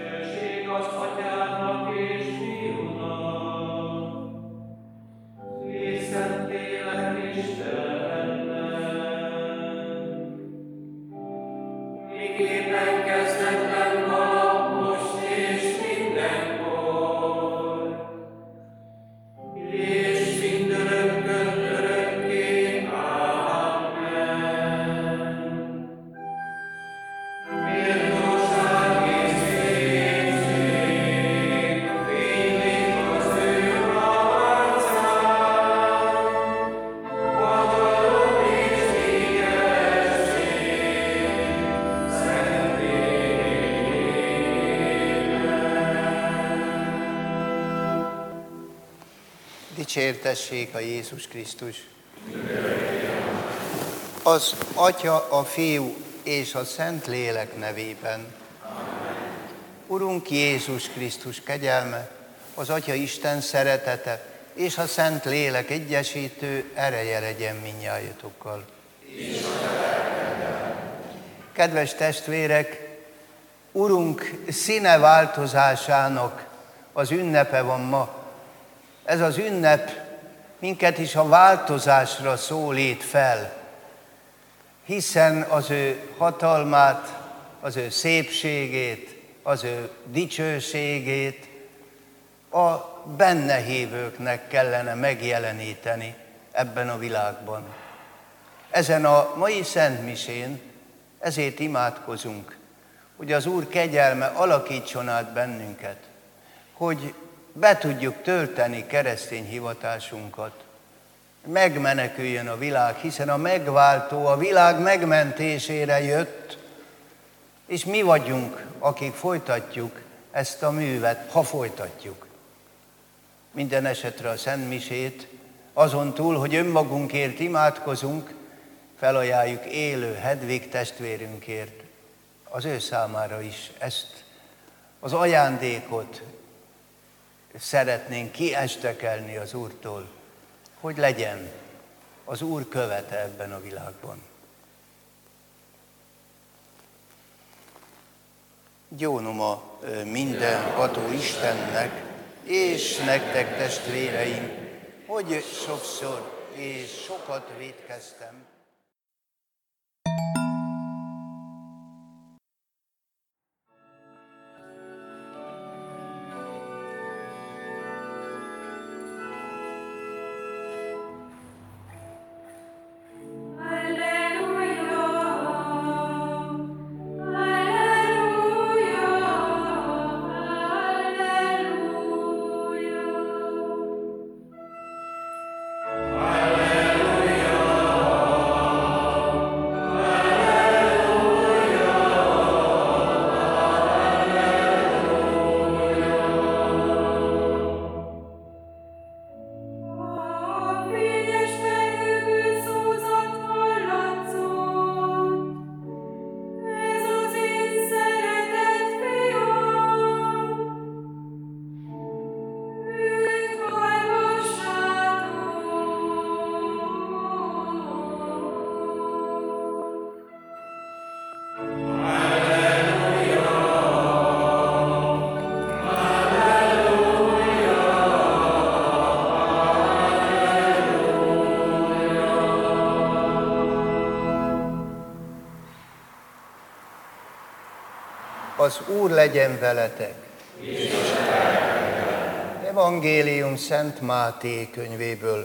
Dicsértessék a Jézus Krisztus! Az Atya, a Fiú és a Szentlélek nevében. Amen. Urunk Jézus Krisztus kegyelme, az Atya Isten szeretete és a Szentlélek egyesítő ereje legyen mindnyájatokkal. Kedves testvérek, Urunk színe változásának az ünnepe van ma. Ez az ünnep minket is a változásra szólít fel, hiszen az ő hatalmát, az ő szépségét, az ő dicsőségét a benne hívőknek kellene megjeleníteni ebben a világban. Ezen a mai szentmisén ezért imádkozunk, hogy az Úr kegyelme alakítson át bennünket, hogy be tudjuk tölteni keresztény hivatásunkat, megmeneküljön a világ, hiszen a megváltó a világ megmentésére jött, és mi vagyunk, akik folytatjuk ezt a művet, ha folytatjuk. Minden esetre a szentmisét, azon túl, hogy önmagunkért imádkozunk, felajánljuk élő Hedvig testvérünkért, az ő számára is ezt az ajándékot szeretnénk kiestekelni az Úrtól, hogy legyen az Úr követe ebben a világban. Gyónom a mindenható Istennek, és nektek testvéreim, hogy sokszor és sokat vétkeztem. Az Úr legyen veletek. Evangélium Szent Máté könyvéből.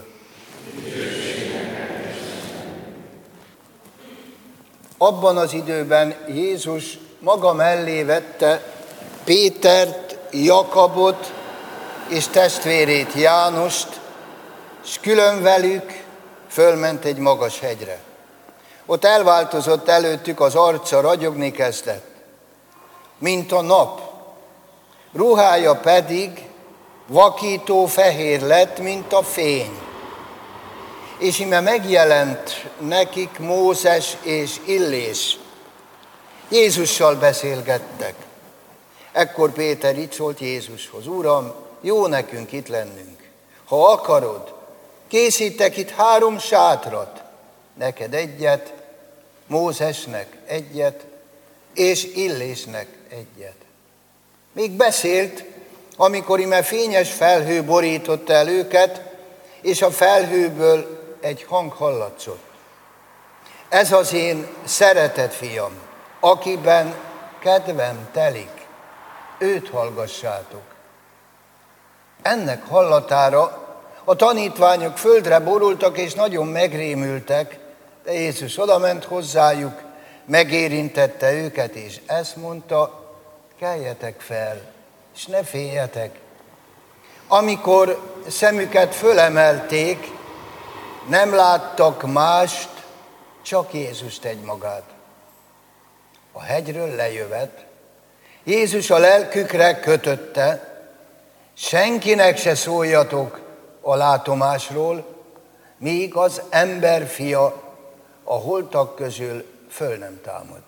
Abban az időben Jézus maga mellé vette Pétert, Jakabot és testvérét Jánost, s külön velük fölment egy magas hegyre. Ott elváltozott előttük az arca, ragyogni kezdett, mint a nap, ruhája pedig vakító fehér lett, mint a fény. És íme megjelent nekik Mózes és Illés. Jézussal beszélgettek. Ekkor Péter így szólt Jézushoz: Uram, jó nekünk itt lennünk. Ha akarod, készítek itt 3 sátrat, neked egyet, Mózesnek egyet, és Illésnek egyet. Még beszélt, amikor ime fényes felhő borította el őket, és a felhőből egy hang hallatszott. Ez az én szeretett fiam, akiben kedvem telik, őt hallgassátok. Ennek hallatára a tanítványok földre borultak, és nagyon megrémültek, de Jézus odament hozzájuk, megérintette őket, és ezt mondta: keljetek fel, és ne féljetek. Amikor szemüket fölemelték, nem láttak mást, csak Jézust egymagát. A hegyről lejövet, Jézus a lelkükre kötötte: senkinek se szóljatok a látomásról, míg az emberfia a holtak közül föl nem támad.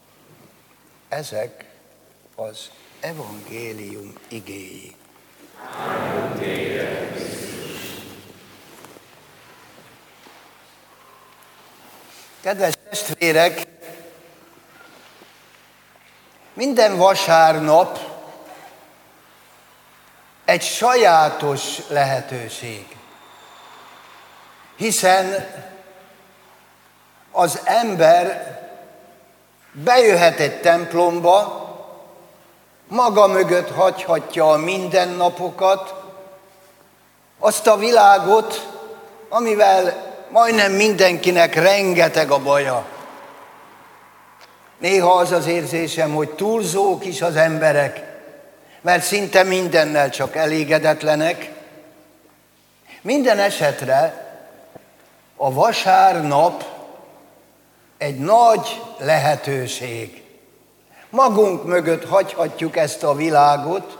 Ezek az evangélium igéi. Kedves testvérek, minden vasárnap egy sajátos lehetőség, hiszen az ember bejöhet egy templomba, maga mögött hagyhatja a mindennapokat, azt a világot, amivel majdnem mindenkinek rengeteg a baja. Néha az az érzésem, hogy túlzók is az emberek, mert szinte mindennel csak elégedetlenek. Minden esetre a vasárnap egy nagy lehetőség. Magunk mögött hagyhatjuk ezt a világot,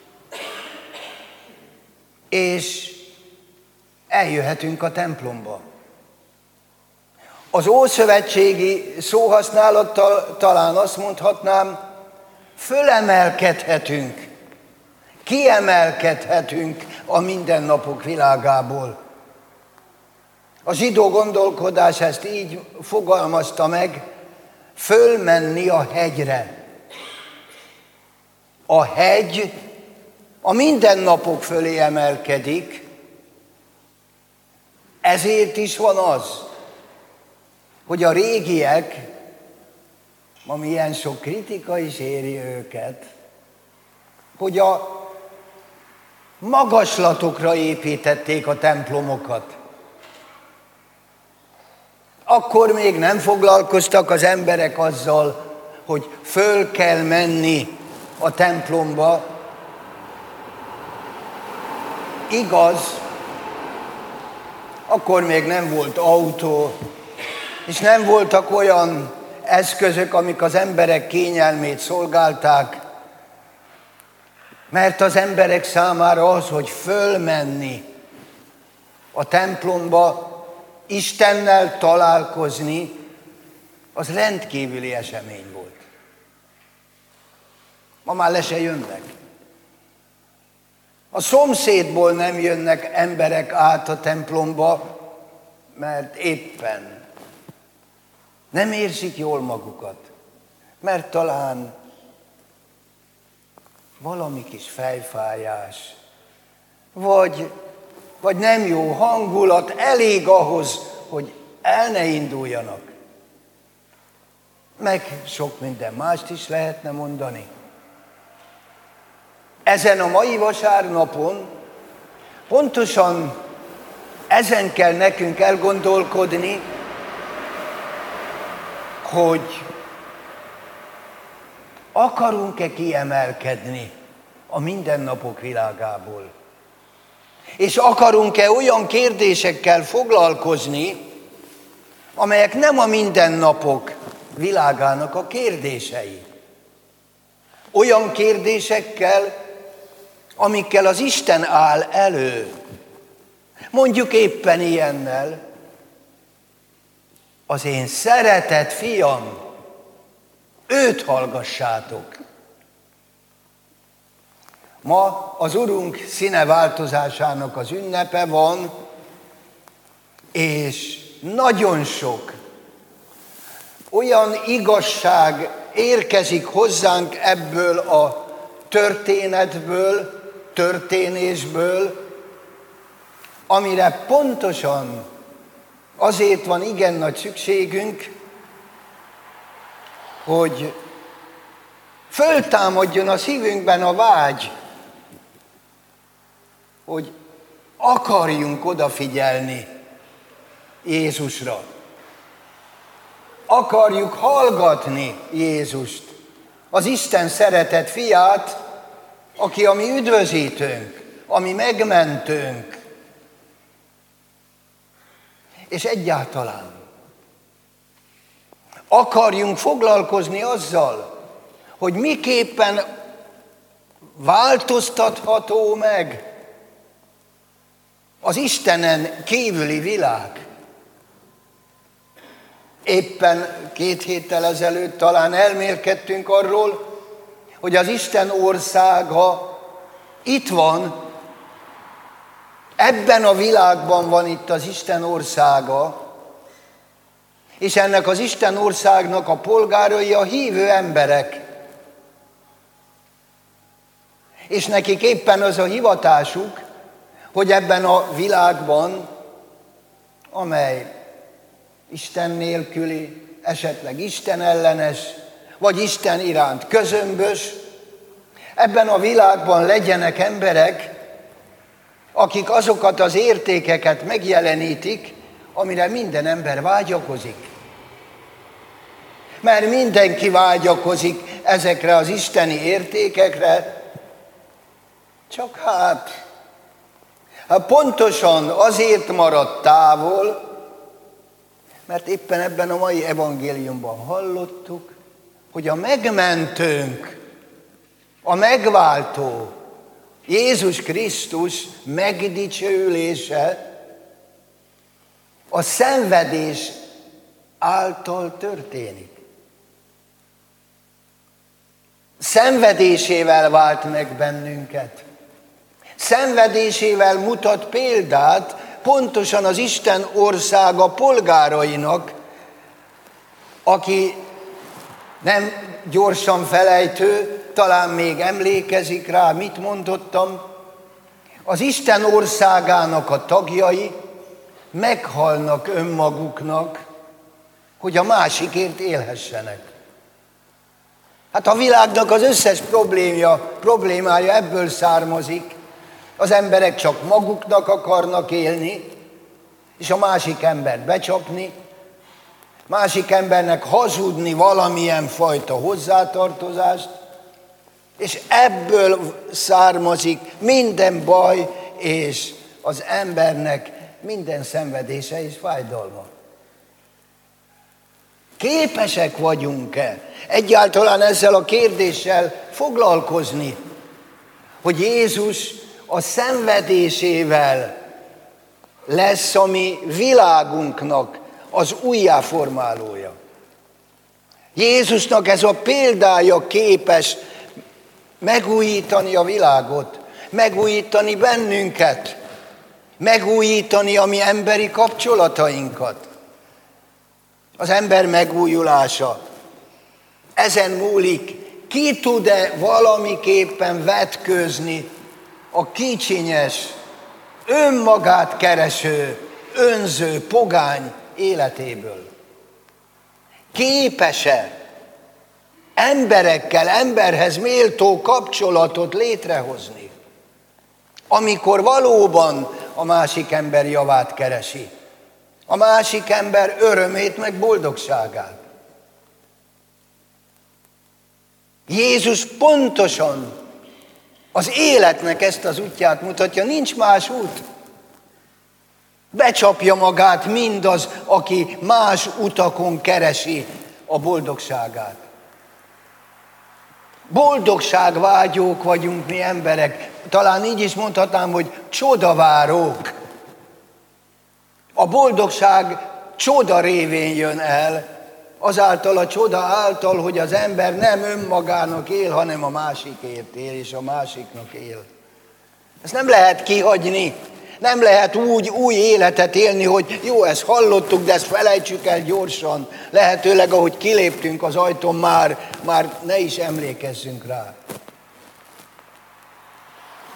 és eljöhetünk a templomba. Az ószövetségi szóhasználattal talán azt mondhatnám, fölemelkedhetünk, kiemelkedhetünk a mindennapok világából. A zsidó gondolkodás ezt így fogalmazta meg: fölmenni a hegyre. A hegy a mindennapok fölé emelkedik, ezért is van az, hogy a régiek, ma milyen sok kritika is éri őket, hogy a magaslatokra építették a templomokat. Akkor még nem foglalkoztak az emberek azzal, hogy föl kell menni a templomba. Igaz, akkor még nem volt autó, és nem voltak olyan eszközök, amik az emberek kényelmét szolgálták, mert az emberek számára az, hogy fölmenni a templomba, Istennel találkozni, az rendkívüli esemény volt. Ma már le se jönnek. A szomszédból nem jönnek emberek át a templomba, mert éppen nem érzik jól magukat, mert talán valami kis fejfájás, vagy nem jó hangulat elég ahhoz, hogy el ne induljanak. Meg sok minden mást is lehetne mondani. Ezen a mai vasárnapon pontosan ezen kell nekünk elgondolkodni, hogy akarunk-e kiemelkedni a mindennapok világából. És akarunk-e olyan kérdésekkel foglalkozni, amelyek nem a mindennapok világának a kérdései. Olyan kérdésekkel, amikkel az Isten áll elő. Mondjuk éppen ilyennel: az én szeretett fiam, őt hallgassátok. Ma az Urunk színeváltozásának az ünnepe van, és nagyon sok olyan igazság érkezik hozzánk ebből a történetből, történésből, amire pontosan azért van igen nagy szükségünk, hogy föltámadjon a szívünkben a vágy, hogy akarjunk odafigyelni Jézusra. Akarjuk hallgatni Jézust, az Isten szeretett fiát, aki a mi üdvözítőnk, a mi megmentőnk. És egyáltalán akarjunk foglalkozni azzal, hogy miképpen változtatható meg az Istenen kívüli világ. Éppen 2 héttel ezelőtt talán elmélkedtünk arról, hogy az Isten országa itt van, ebben a világban van itt az Isten országa, és ennek az Isten országnak a polgárai a hívő emberek. És nekik éppen az a hivatásuk, hogy ebben a világban, amely Isten nélküli, esetleg Isten ellenes, vagy Isten iránt közömbös, ebben a világban legyenek emberek, akik azokat az értékeket megjelenítik, amire minden ember vágyakozik. Mert mindenki vágyakozik ezekre az isteni értékekre, csak hát pontosan azért maradt távol, mert éppen ebben a mai evangéliumban hallottuk, hogy a megmentőnk, a megváltó, Jézus Krisztus megdicsőülése a szenvedés által történik. Szenvedésével vált meg bennünket. Szenvedésével mutat példát pontosan az Isten országa polgárainak, aki nem gyorsan felejtő, talán még emlékezik rá, mit mondottam, az Isten országának a tagjai meghalnak önmaguknak, hogy a másikért élhessenek. Hát a világnak az összes problémája ebből származik. Az emberek csak maguknak akarnak élni, és a másik embert becsapni, másik embernek hazudni valamilyen fajta hozzátartozást, és ebből származik minden baj, és az embernek minden szenvedése és fájdalma. Képesek vagyunk-e egyáltalán ezzel a kérdéssel foglalkozni, hogy Jézus a szenvedésével lesz a mi világunknak az újjáformálója. Jézusnak ez a példája képes megújítani a világot, megújítani bennünket, megújítani a mi emberi kapcsolatainkat. Az ember megújulása ezen múlik, ki tud-e valamiképpen vetkőzni a kicsinyes, önmagát kereső, önző pogány életéből. Képes-e emberekkel, emberhez méltó kapcsolatot létrehozni, amikor valóban a másik ember javát keresi, a másik ember örömét meg boldogságát. Jézus pontosan az életnek ezt az útját mutatja, nincs más út. Becsapja magát mindaz, aki más utakon keresi a boldogságát. Boldogságvágyók vagyunk mi emberek. Talán így is mondhatnám, hogy csodavárók. A boldogság csoda révén jön el, azáltal a csoda által, hogy az ember nem önmagának él, hanem a másikért él, és a másiknak él. Ezt nem lehet kihagyni. Nem lehet úgy új életet élni, hogy jó, ezt hallottuk, de ezt felejtsük el gyorsan. Lehetőleg, ahogy kiléptünk az ajtón, már ne is emlékezzünk rá.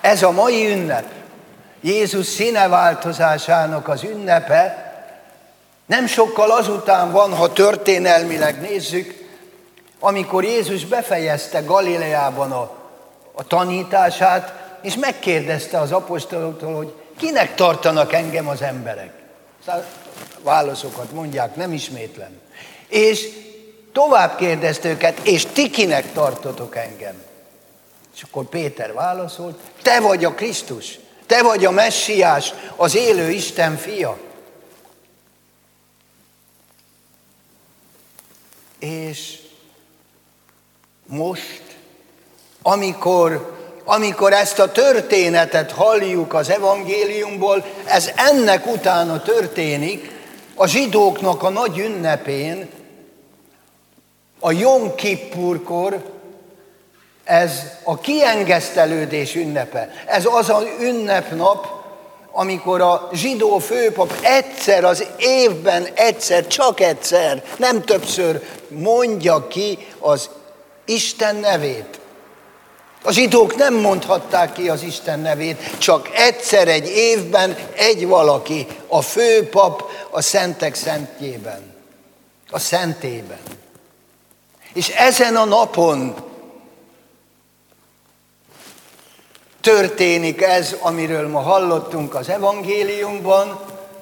Ez a mai ünnep, Jézus színeváltozásának az ünnepe, nem sokkal azután van, ha történelmileg nézzük, amikor Jézus befejezte Galileában a tanítását, és megkérdezte az apostoloktól, hogy kinek tartanak engem az emberek. Válaszokat mondják, nem ismétlem. És tovább kérdezte őket, és ti kinek tartotok engem? És akkor Péter válaszolt, te vagy a Krisztus, te vagy a Messiás, az élő Isten fia. És most, amikor ezt a történetet halljuk az evangéliumból, ez ennek utána történik, a zsidóknak a nagy ünnepén, a Jom Kippurkor, ez a kiengesztelődés ünnepe. Ez az az ünnepnap, amikor a zsidó főpap egyszer az évben, csak egyszer, nem többször mondja ki az Isten nevét. A zsidók nem mondhatták ki az Isten nevét, csak egyszer egy évben egy valaki, a főpap a szentek szentjében, a szentében. És ezen a napon történik ez, amiről ma hallottunk az evangéliumban,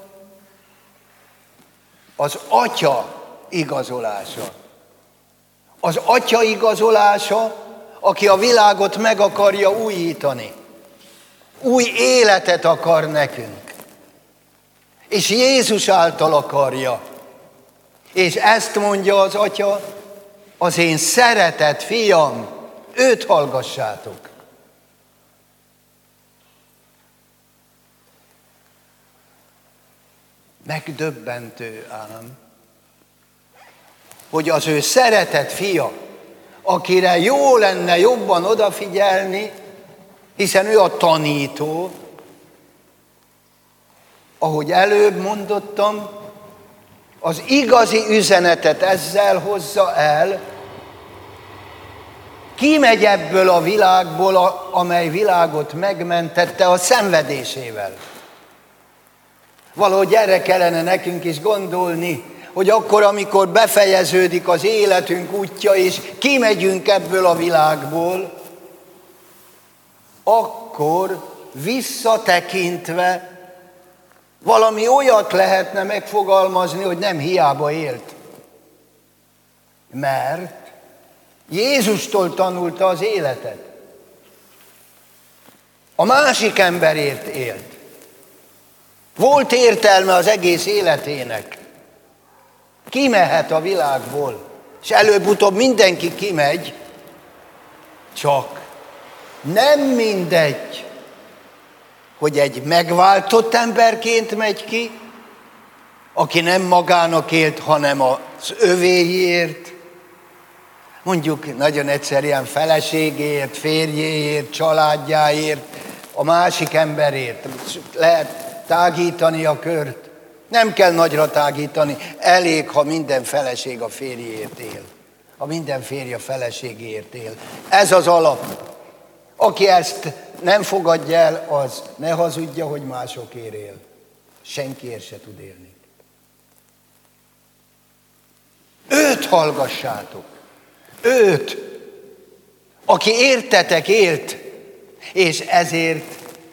az Atya igazolása. Az Atya igazolása, aki a világot meg akarja újítani. Új életet akar nekünk. És Jézus által akarja. És ezt mondja az Atya, az én szeretett fiam, őt hallgassátok. Megdöbbentő ám, hogy az ő szeretett fia, akire jó lenne jobban odafigyelni, hiszen ő a tanító, ahogy előbb mondottam, az igazi üzenetet ezzel hozza el, kimegy ebből a világból, amely világot megmentette a szenvedésével. Valahogy erre kellene nekünk is gondolni, hogy akkor, amikor befejeződik az életünk útja, és kimegyünk ebből a világból, akkor visszatekintve valami olyat lehetne megfogalmazni, hogy nem hiába élt. Mert Jézustól tanulta az életet. A másik emberért élt. Volt értelme az egész életének. Kimehet a világból, és előbb-utóbb mindenki kimegy, csak nem mindegy, hogy egy megváltott emberként megy ki, aki nem magának élt, hanem az övéért, mondjuk nagyon egyszerűen feleségéért, férjéért, családjáért, a másik emberért. Lehet tágítani a kört. Nem kell nagyra tágítani, elég, ha minden feleség a férjéért él. Ha minden férj a feleségéért él. Ez az alap. Aki ezt nem fogadja el, az ne hazudja, hogy másokért él. Senkiért se tud élni. Őt hallgassátok. Őt, aki értetek élt, és ezért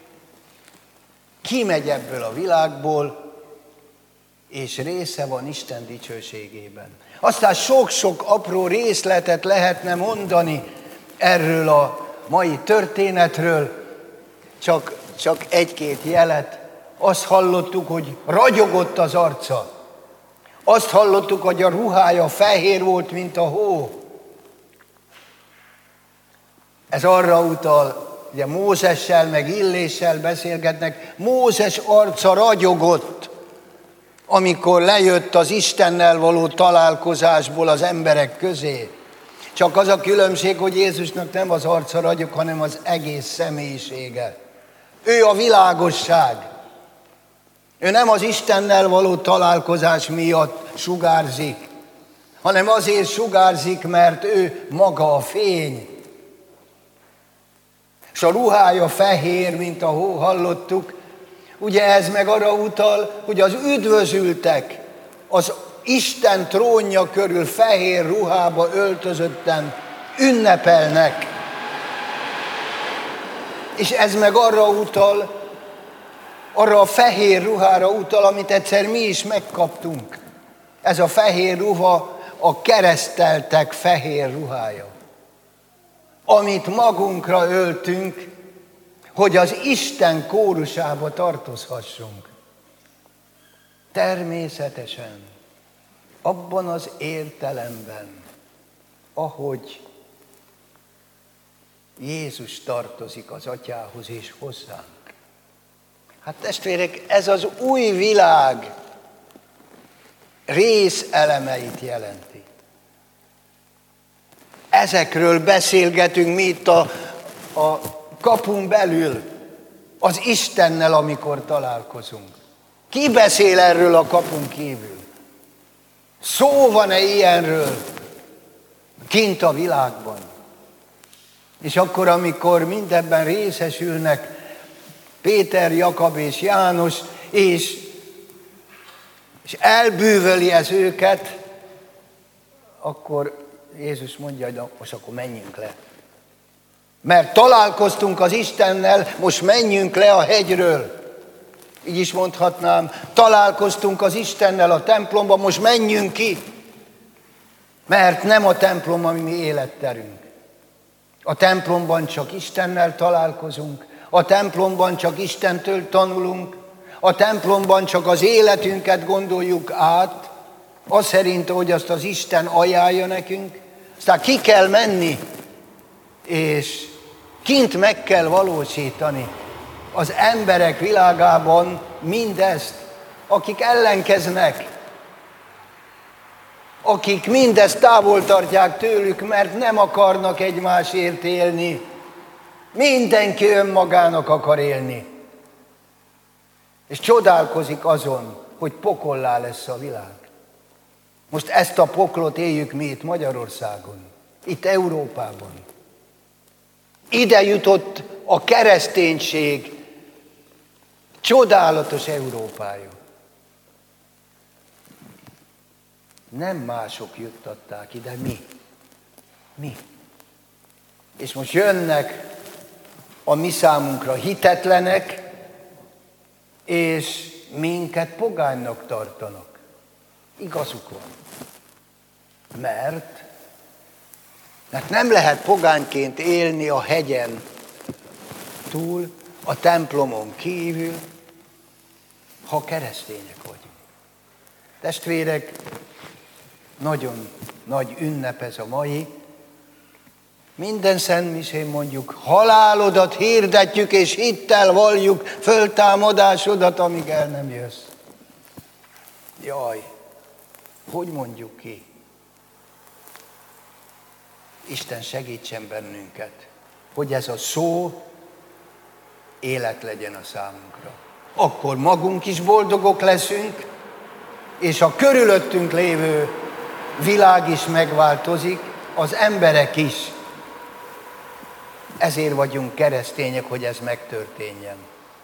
kimegy ebből a világból, és része van Isten dicsőségében. Aztán sok-sok apró részletet lehetne mondani erről a mai történetről, csak egy-két jelet. Azt hallottuk, hogy ragyogott az arca. Azt hallottuk, hogy a ruhája fehér volt, mint a hó. Ez arra utal, ugye Mózessel meg Illéssel beszélgetnek, Mózes arca ragyogott, amikor lejött az Istennel való találkozásból az emberek közé. Csak az a különbség, hogy Jézusnak nem az arca ragyog, hanem az egész személyisége. Ő a világosság. Ő nem az Istennel való találkozás miatt sugárzik, hanem azért sugárzik, mert ő maga a fény. és a ruhája fehér, mint a hó, hallottuk. Ugye ez meg arra utal, hogy az üdvözültek az Isten trónja körül fehér ruhába öltözötten ünnepelnek. És ez meg arra utal, arra a fehér ruhára utal, amit egyszer mi is megkaptunk. Ez a fehér ruha a kereszteltek fehér ruhája, amit magunkra öltünk, hogy az Isten kórusába tartozhassunk. Természetesen, abban az értelemben, ahogy Jézus tartozik az Atyához és hozzánk. Hát testvérek, ez az új világ részelemeit jelenti. Ezekről beszélgetünk mi itt a kapun belül, az Istennel, amikor találkozunk. Ki beszél erről a kapun kívül? Szó van-e ilyenről kint a világban? És akkor, amikor mindebben részesülnek Péter, Jakab és János, és elbűvöli ez őket, akkor Jézus mondja, hogy most akkor menjünk le. Mert találkoztunk az Istennel, most menjünk le a hegyről. Így is mondhatnám, találkoztunk az Istennel a templomban, most menjünk ki. Mert nem a templom, ami mi életterünk. A templomban csak Istennel találkozunk, a templomban csak Istentől tanulunk, a templomban csak az életünket gondoljuk át, az szerint, hogy azt az Isten ajánlja nekünk. Aztán ki kell menni, és kint meg kell valósítani az emberek világában mindezt, akik ellenkeznek, akik mindezt távol tartják tőlük, mert nem akarnak egymásért élni. Mindenki önmagának akar élni. És csodálkozik azon, hogy pokollá lesz a világ. Most ezt a poklot éljük mi itt Magyarországon, itt Európában. Ide jutott a kereszténység csodálatos Európája. Nem mások juttatták ide, mi. Mi. És most jönnek a mi számunkra hitetlenek, és minket pogánynak tartanak. Igazuk van. Mert nem lehet pogányként élni a hegyen túl, a templomon kívül, ha keresztények vagyunk. Testvérek, nagyon nagy ünnep ez a mai. Minden szentmisén mondjuk, halálodat hirdetjük és hittel valljuk föltámadásodat, amíg el nem jössz. Jaj, hogy mondjuk ki? Isten segítsen bennünket, hogy ez a szó élet legyen a számunkra. Akkor magunk is boldogok leszünk, és a körülöttünk lévő világ is megváltozik, az emberek is. Ezért vagyunk keresztények, hogy ez megtörténjen.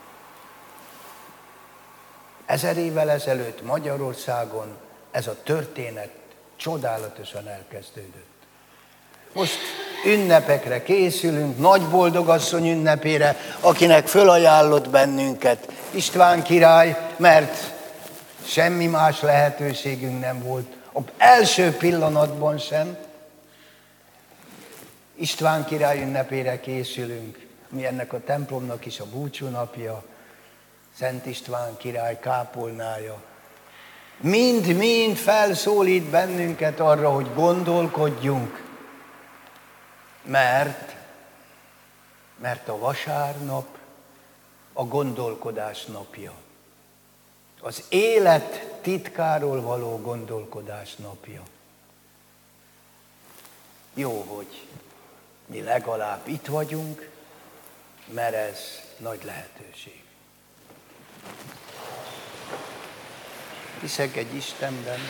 1000 évvel ezelőtt Magyarországon ez a történet csodálatosan elkezdődött. Most ünnepekre készülünk, nagy boldogasszony ünnepére, akinek fölajánlott bennünket István király, mert semmi más lehetőségünk nem volt. Az első pillanatban sem. István király ünnepére készülünk, mi ennek a templomnak is a búcsúnapja, Szent István király kápolnája. Mind felszólít bennünket arra, hogy gondolkodjunk, mert a vasárnap a gondolkodás napja. Az élet titkáról való gondolkodás napja. Jó, hogy mi legalább itt vagyunk, mert ez nagy lehetőség. Hiszek egy Istenben,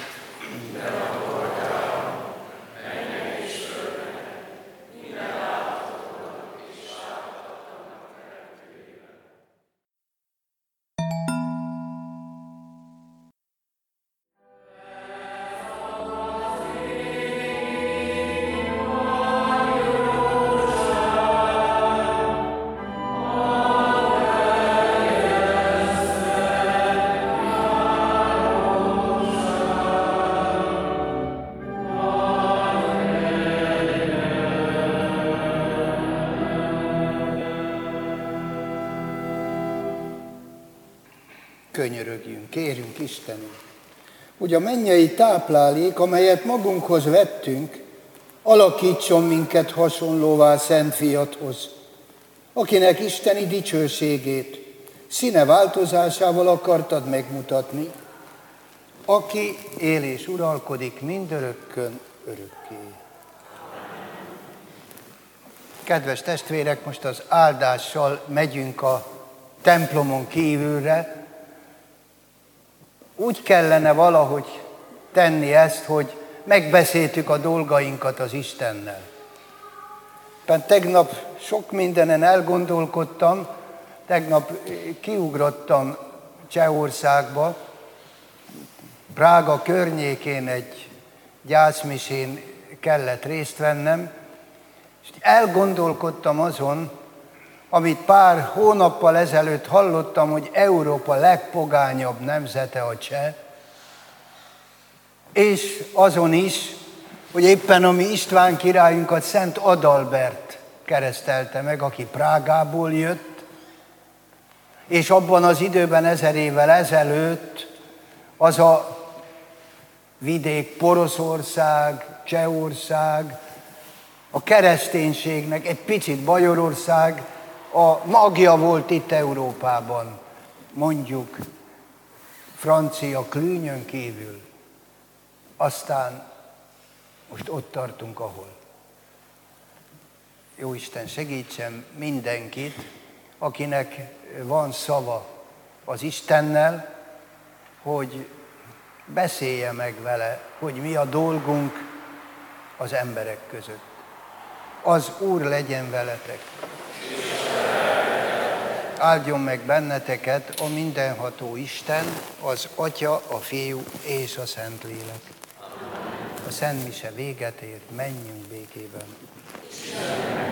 könyörögjünk, kérjünk Istenünk, hogy a mennyei táplálék, amelyet magunkhoz vettünk, alakítson minket hasonlóvá Szent Fiadhoz, akinek isteni dicsőségét színe változásával akartad megmutatni, aki él és uralkodik mindörökkön örökké. Kedves testvérek, most az áldással megyünk a templomon kívülre. Úgy kellene valahogy tenni ezt, hogy megbeszéltük a dolgainkat az Istennel. Tegnap sok mindenen elgondolkodtam, tegnap kiugrottam Csehországba, Prága környékén egy gyászmisén kellett részt vennem, és elgondolkodtam azon, amit pár hónappal ezelőtt hallottam, hogy Európa legpogányabb nemzete a cseh, és azon is, hogy éppen a mi István királyunkat Szent Adalbert keresztelte meg, aki Prágából jött, és abban az időben 1000 évvel ezelőtt az a vidék, Poroszország, Csehország, a kereszténységnek, egy picit Bajorország, a magja volt itt Európában, mondjuk francia klűnyön kívül. Aztán most ott tartunk, ahol. Jóisten segítsen mindenkit, akinek van szava az Istennel, hogy beszélje meg vele, hogy mi a dolgunk az emberek között. Az Úr legyen veletek. Áldjon meg benneteket a mindenható Isten, az Atya, a Fiú és a Szentlélek. A Szent Mise véget ért, menjünk békében.